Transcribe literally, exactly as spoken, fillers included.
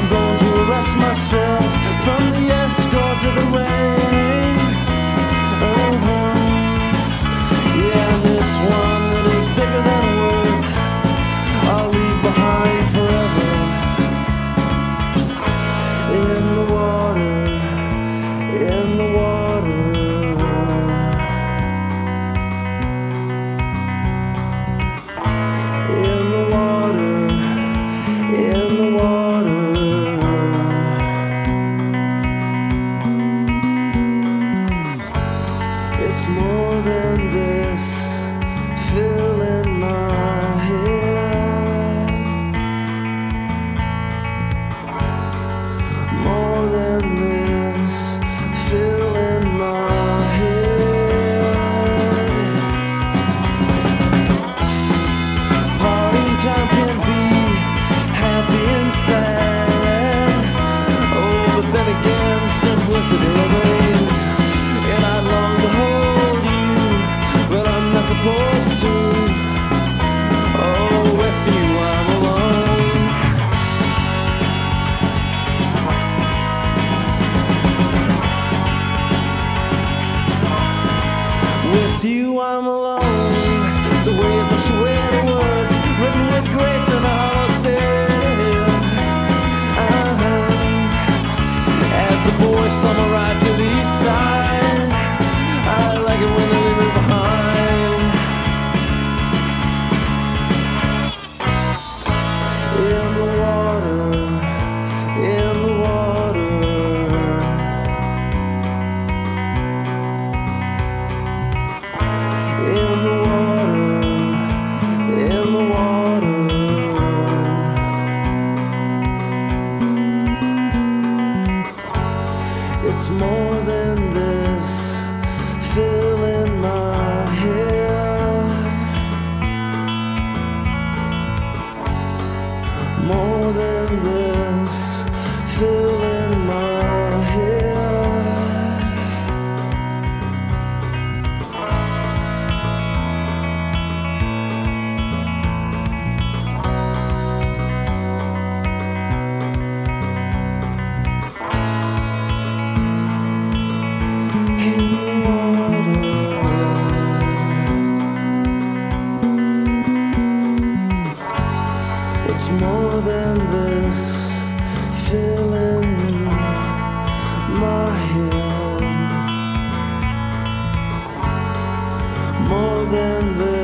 I'm going to arrest myself from the escort to the rain. Uh-huh. Yeah, this one that is bigger than worth, I'll leave behind forever. In the water, in the water. In the water, in the water. It's more than this, filling my head. More than this, filling my head. Parting time can be happy and sad. Oh, but then again, simplicity remains. And I long to hold you, but I'm not supposed to. Oh, with you I'm alone. With you I'm alone. The waves wash away the words, written with grace and a hollow stare. Uh-huh. As the boys stumble right to the east side, I like it when they leave me behind. In the water, in the water. In the water, in the water. It's more than this, filling my head. More than this, filling my head. In the water. It's more than this, filling my head. More than this.